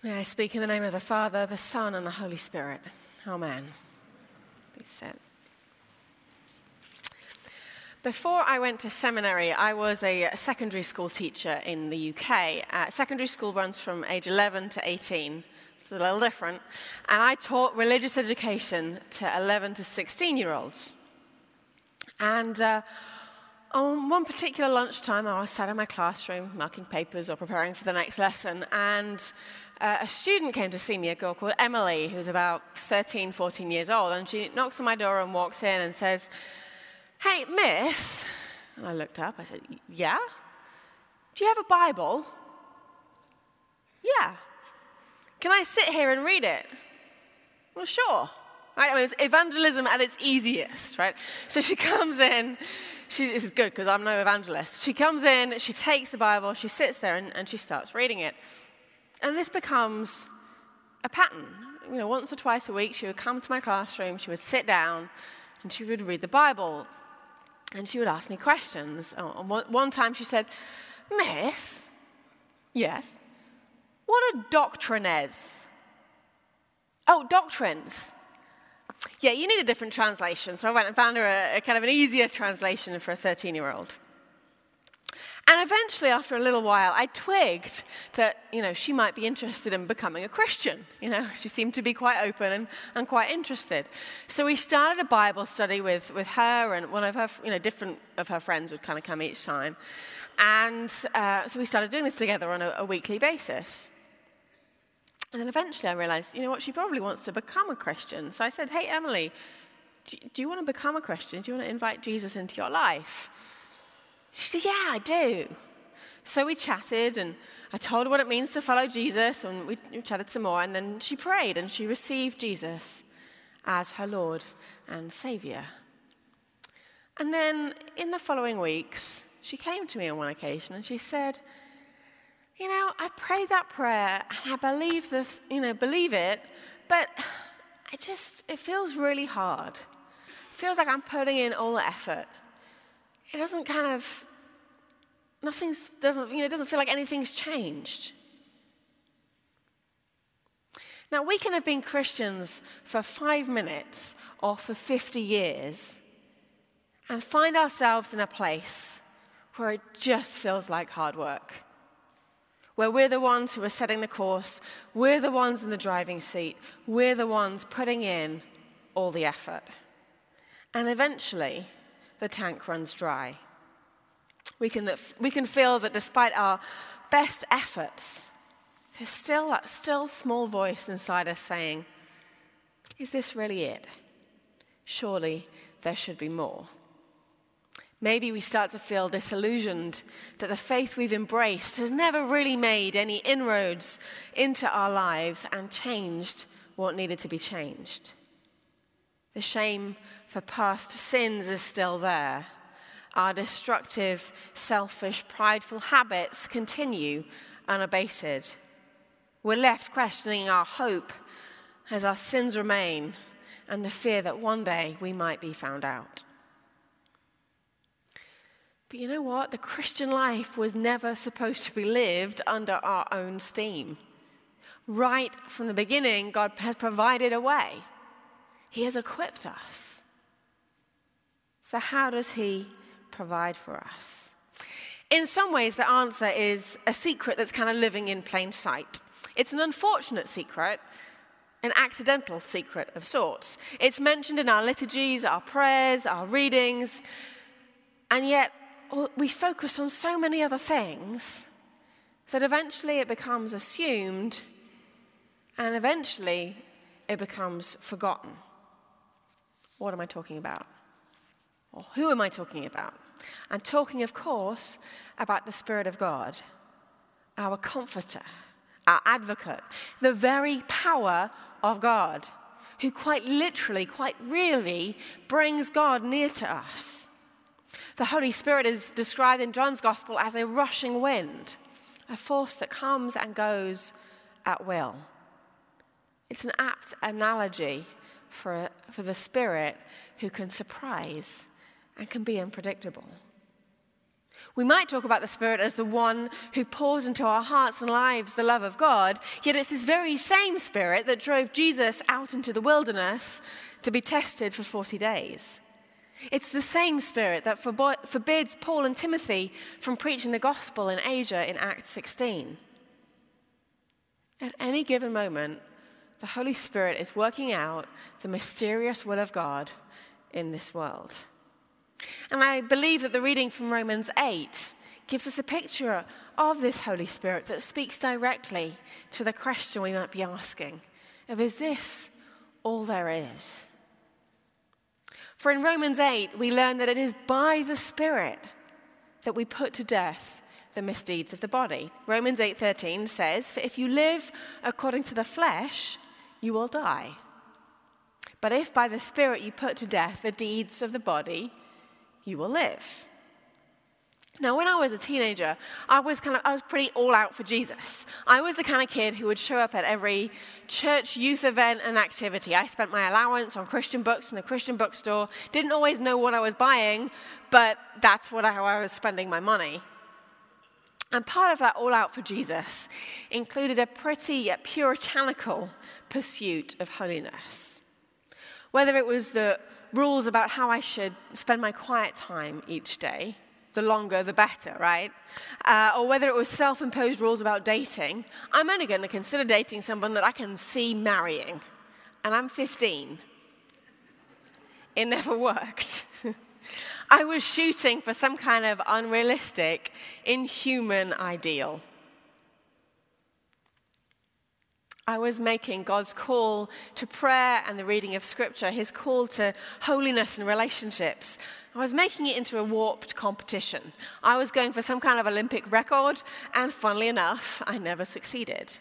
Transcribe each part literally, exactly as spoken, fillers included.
May I speak in the name of the Father, the Son, and the Holy Spirit. Amen. Please sit. Before I went to seminary, I was a secondary school teacher in the U K. Uh, secondary school runs from age eleven to eighteen. It's a little different. And I taught religious education to eleven to sixteen-year-olds. And uh, on one particular lunchtime, I was sat in my classroom marking papers or preparing for the next lesson, and uh, a student came to see me, a girl called Emily, who's about thirteen, fourteen years old, and she knocks on my door and walks in and says, "Hey, miss," and I looked up, I said, "Yeah? Do you have a Bible?" "Yeah." "Can I sit here and read it?" "Well, sure." Right? I mean, it's evangelism at its easiest, right? So she comes in, she, this is good because I'm no evangelist. She comes in, she takes the Bible, she sits there and, and she starts reading it. And this becomes a pattern. You know, once or twice a week, she would come to my classroom, she would sit down, and she would read the Bible. And she would ask me questions. Oh, and one, one time she said, "Miss, yes, what are doctrines?" "Oh, doctrines. Yeah, you need a different translation." So I went and found her a, a kind of an easier translation for a thirteen-year-old. And eventually, after a little while, I twigged that, you know, she might be interested in becoming a Christian. You know, she seemed to be quite open and, and quite interested. So we started a Bible study with, with her, and one of her, you know, different of her friends would kind of come each time. And uh, so we started doing this together on a, a weekly basis. And then eventually I realized, you know what, she probably wants to become a Christian. So I said, "Hey, Emily, do, do you want to become a Christian? Do you want to invite Jesus into your life?" She said, "Yeah, I do." So we chatted, and I told her what it means to follow Jesus, and we, we chatted some more, and then she prayed, and she received Jesus as her Lord and Savior. And then in the following weeks, she came to me on one occasion, and she said, "You know, I prayed that prayer, and I believe this, you know, believe it, but it just, it feels really hard. It feels like I'm putting in all the effort. It doesn't kind of, nothing's, doesn't, you know, it doesn't feel like anything's changed." Now, we can have been Christians for five minutes or for fifty years and find ourselves in a place where it just feels like hard work, where we're the ones who are setting the course, we're the ones in the driving seat, we're the ones putting in all the effort. And eventually, the tank runs dry. We can, we can feel that despite our best efforts, there's still that still small voice inside us saying, "Is this really it? Surely there should be more." Maybe we start to feel disillusioned that the faith we've embraced has never really made any inroads into our lives and changed what needed to be changed. The shame for past sins is still there. Our destructive, selfish, prideful habits continue unabated. We're left questioning our hope as our sins remain and the fear that one day we might be found out. But you know what? The Christian life was never supposed to be lived under our own steam. Right from the beginning, God has provided a way. He has equipped us. So how does he provide for us? In some ways, the answer is a secret that's kind of living in plain sight. It's an unfortunate secret, an accidental secret of sorts. It's mentioned in our liturgies, our prayers, our readings, and yet we focus on so many other things that eventually it becomes assumed, and eventually it becomes forgotten. What am I talking about? Or who am I talking about? I'm talking, of course, about the Spirit of God, our comforter, our advocate, the very power of God, who quite literally, quite really brings God near to us. The Holy Spirit is described in John's Gospel as a rushing wind, a force that comes and goes at will. It's an apt analogy for, for the Spirit who can surprise and can be unpredictable. We might talk about the Spirit as the one who pours into our hearts and lives the love of God, yet it's this very same Spirit that drove Jesus out into the wilderness to be tested for forty days. It's the same Spirit that forbids Paul and Timothy from preaching the gospel in Asia in Acts sixteen. At any given moment, the Holy Spirit is working out the mysterious will of God in this world. And I believe that the reading from Romans eight gives us a picture of this Holy Spirit that speaks directly to the question we might be asking of, is this all there is? For in Romans eight, we learn that it is by the Spirit that we put to death the misdeeds of the body. Romans eight thirteen says, "For if you live according to the flesh, you will die. But if by the Spirit you put to death the deeds of the body, you will live." Now, when I was a teenager, I was kind of I was pretty all out for Jesus. I was the kind of kid who would show up at every church, youth event, and activity. I spent my allowance on Christian books from the Christian bookstore. Didn't always know what I was buying, but that's what I, how I was spending my money. And part of that all out for Jesus included a pretty yet puritanical pursuit of holiness. Whether it was the rules about how I should spend my quiet time each day, the longer the better, right? Uh, or whether it was self-imposed rules about dating, I'm only going to consider dating someone that I can see marrying. And I'm fifteen. It never worked. I was shooting for some kind of unrealistic, inhuman ideal. I was making God's call to prayer and the reading of Scripture, his call to holiness and relationships, I was making it into a warped competition. I was going for some kind of Olympic record, and funnily enough, I never succeeded.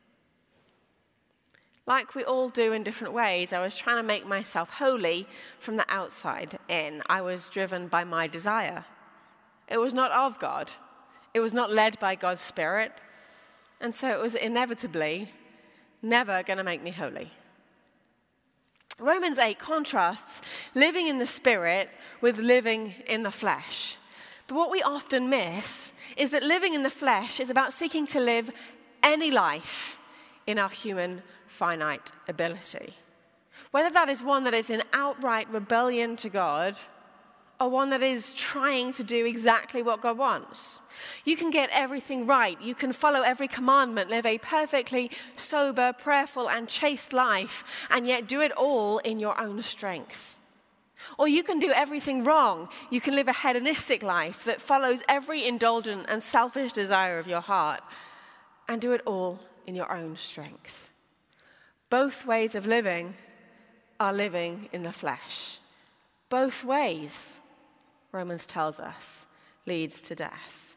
Like we all do in different ways, I was trying to make myself holy from the outside in. I was driven by my desire. It was not of God. It was not led by God's Spirit. And so it was inevitably never going to make me holy. Romans eight contrasts living in the Spirit with living in the flesh. But what we often miss is that living in the flesh is about seeking to live any life in our human finite ability. Whether that is one that is in outright rebellion to God, or one that is trying to do exactly what God wants. You can get everything right. You can follow every commandment, live a perfectly sober, prayerful, and chaste life, and yet do it all in your own strength. Or you can do everything wrong. You can live a hedonistic life that follows every indulgent and selfish desire of your heart, and do it all in your own strength. Both ways of living are living in the flesh. Both ways, Romans tells us, leads to death.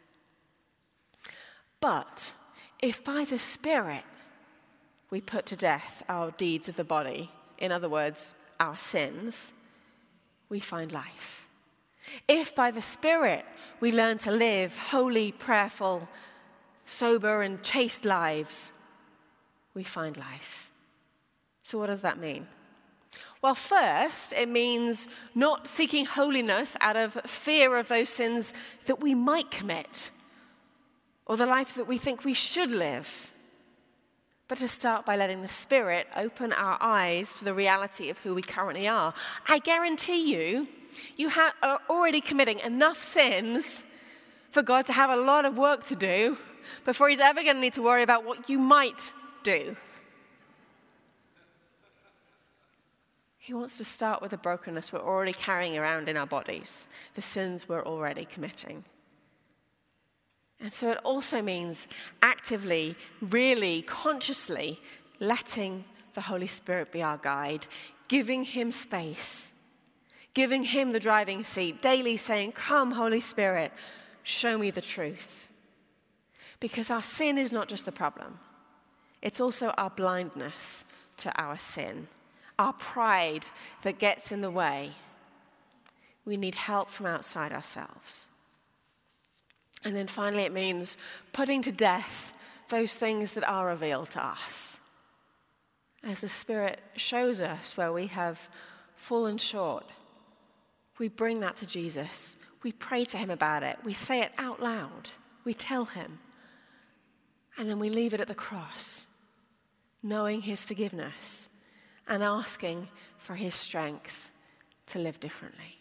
But if by the Spirit we put to death our deeds of the body, in other words, our sins, we find life. If by the Spirit we learn to live holy, prayerful, sober, and chaste lives, we find life. So what does that mean? Well, first, it means not seeking holiness out of fear of those sins that we might commit, or the life that we think we should live, but to start by letting the Spirit open our eyes to the reality of who we currently are. I guarantee you, you ha- are already committing enough sins for God to have a lot of work to do before he's ever going to need to worry about what you might do. He wants to start with the brokenness we're already carrying around in our bodies, the sins we're already committing. And so it also means actively, really, consciously letting the Holy Spirit be our guide, giving him space, giving him the driving seat, daily saying, "Come, Holy Spirit, show me the truth." Because our sin is not just the problem. It's also our blindness to our sin. Our pride that gets in the way. We need help from outside ourselves. And then finally it means putting to death those things that are revealed to us. As the Spirit shows us where we have fallen short, we bring that to Jesus. We pray to him about it. We say it out loud. We tell him. And then we leave it at the cross, knowing his forgiveness and asking for his strength to live differently.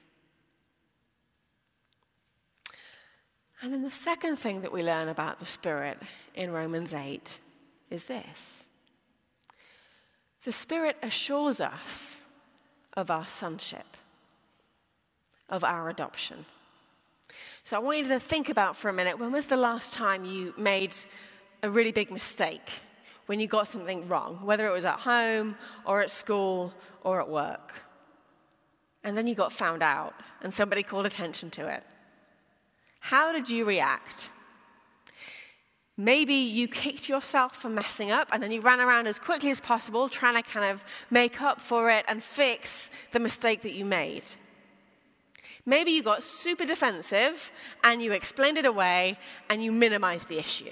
And then the second thing that we learn about the Spirit in Romans eight is this. The Spirit assures us of our sonship, of our adoption. So I want you to think about for a minute, when was the last time you made a really big mistake, when you got something wrong, whether it was at home or at school or at work? And then you got found out and somebody called attention to it. How did you react? Maybe you kicked yourself for messing up and then you ran around as quickly as possible trying to kind of make up for it and fix the mistake that you made. Maybe you got super defensive and you explained it away and you minimized the issue.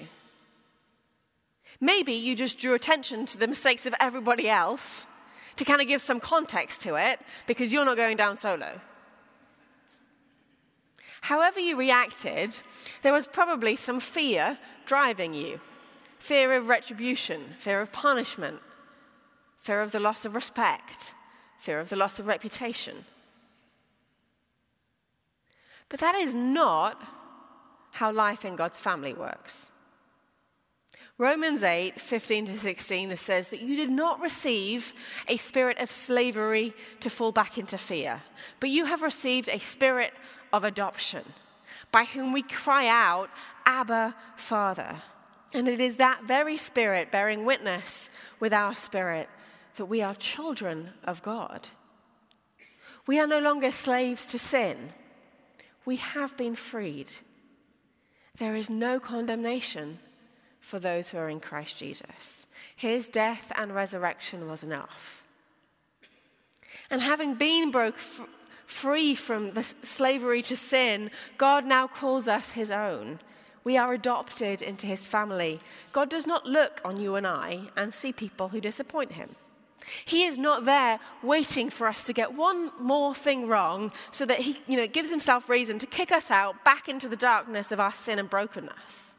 Maybe you just drew attention to the mistakes of everybody else to kind of give some context to it because you're not going down solo. However you reacted, there was probably some fear driving you. Fear of retribution, fear of punishment, fear of the loss of respect, fear of the loss of reputation. But that is not how life in God's family works. Romans eight, fifteen to sixteen says that you did not receive a spirit of slavery to fall back into fear, but you have received a spirit of adoption, by whom we cry out, Abba, Father. And it is that very Spirit bearing witness with our spirit that we are children of God. We are no longer slaves to sin. We have been freed. There is no condemnation for those who are in Christ Jesus. His death and resurrection was enough. And having been broke f- free from the slavery to sin, God now calls us his own. We are adopted into his family. God does not look on you and I and see people who disappoint him. He is not there waiting for us to get one more thing wrong so that he, you know, gives himself reason to kick us out back into the darkness of our sin and brokenness.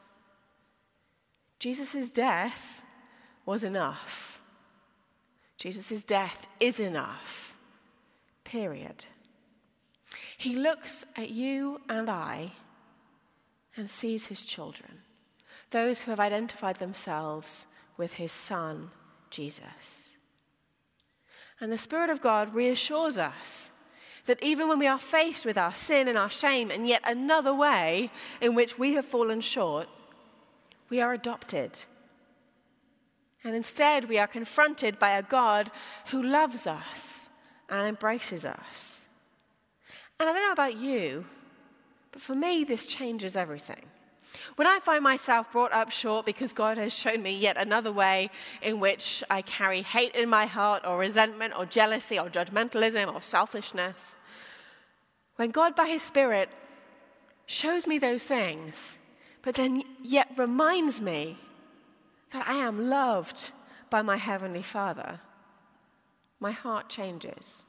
Jesus' death was enough. Jesus' death is enough. Period. He looks at you and I and sees his children, those who have identified themselves with his Son, Jesus. And the Spirit of God reassures us that even when we are faced with our sin and our shame and yet another way in which we have fallen short, we are adopted. And instead we are confronted by a God who loves us and embraces us. And I don't know about you, but for me, this changes everything. When I find myself brought up short because God has shown me yet another way in which I carry hate in my heart or resentment or jealousy or judgmentalism or selfishness, when God by his Spirit shows me those things, but then yet reminds me that I am loved by my Heavenly Father, my heart changes.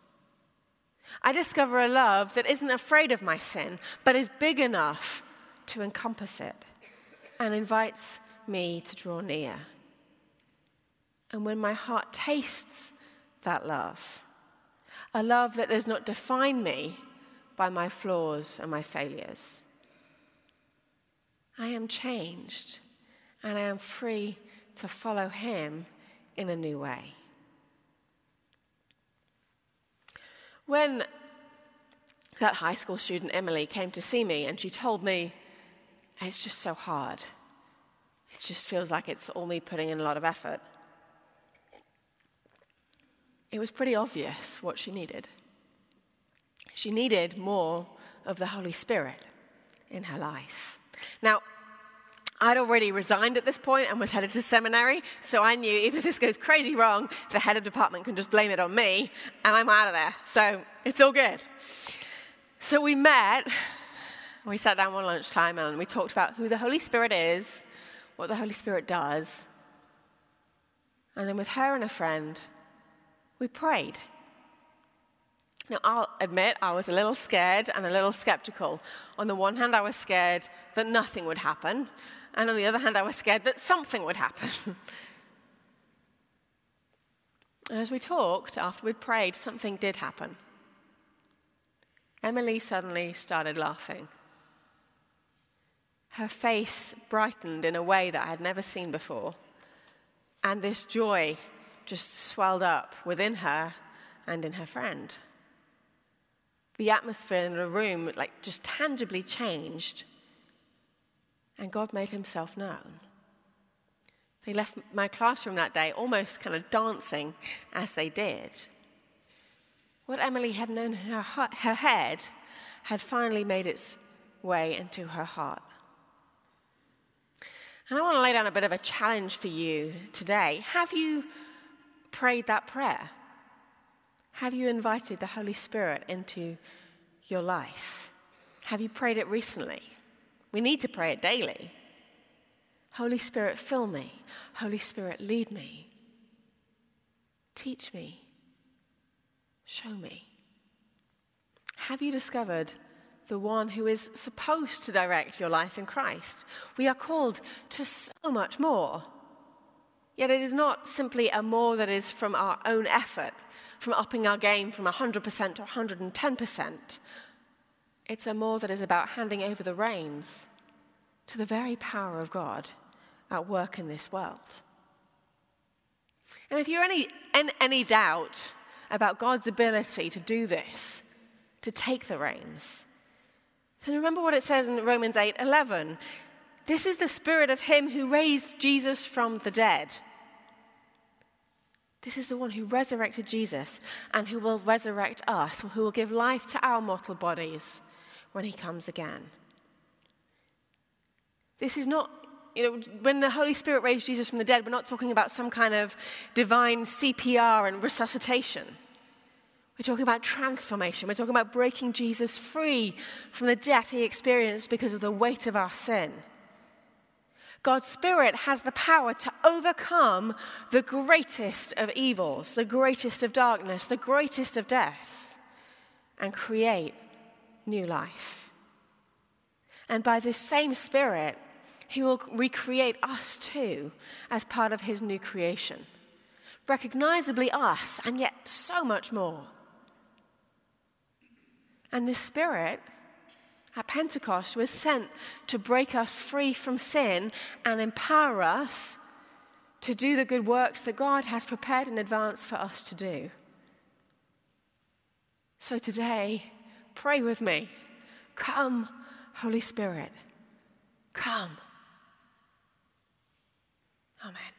I discover a love that isn't afraid of my sin, but is big enough to encompass it and invites me to draw near. And when my heart tastes that love, a love that does not define me by my flaws and my failures, I am changed and I am free to follow him in a new way. When that high school student, Emily, came to see me and she told me, it's just so hard. It just feels like it's all me putting in a lot of effort. It was pretty obvious what she needed. She needed more of the Holy Spirit in her life. Now, I'd already resigned at this point and was headed to seminary, so I knew even if this goes crazy wrong, the head of department can just blame it on me, and I'm out of there. So it's all good. So we met, we sat down one lunchtime, and we talked about who the Holy Spirit is, what the Holy Spirit does. And then with her and a friend, we prayed. Now, I'll admit I was a little scared and a little skeptical. On the one hand, I was scared that nothing would happen, and on the other hand, I was scared that something would happen. And as we talked, after we'd prayed, something did happen. Emily suddenly started laughing. Her face brightened in a way that I had never seen before, and this joy just swelled up within her and in her friend. The atmosphere in the room like just tangibly changed, and God made himself known. They left my classroom that day almost kind of dancing as they did. What Emily had known in her, heart, her head had finally made its way into her heart. And I want to lay down a bit of a challenge for you today. Have you prayed that prayer? Have you invited the Holy Spirit into your life? Have you prayed it recently? We need to pray it daily. Holy Spirit, fill me. Holy Spirit, lead me. Teach me. Show me. Have you discovered the one who is supposed to direct your life in Christ? We are called to so much more. Yet it is not simply a more that is from our own effort, from upping our game from one hundred percent to one hundred ten percent. It's a more that is about handing over the reins to the very power of God at work in this world. And if you're any, in any doubt about God's ability to do this, to take the reins, then remember what it says in Romans eight eleven. This is the spirit of him who raised Jesus from the dead. This is the one who resurrected Jesus and who will resurrect us, who will give life to our mortal bodies when he comes again. This is not, you know, when the Holy Spirit raised Jesus from the dead, we're not talking about some kind of divine C P R and resuscitation. We're talking about transformation. We're talking about breaking Jesus free from the death he experienced because of the weight of our sin. God's Spirit has the power to overcome the greatest of evils, the greatest of darkness, the greatest of deaths, and create new life. And by this same Spirit, he will recreate us too as part of his new creation. Recognizably us, and yet so much more. And this Spirit at Pentecost was sent to break us free from sin and empower us to do the good works that God has prepared in advance for us to do. So today, pray with me. Come, Holy Spirit, come. Amen.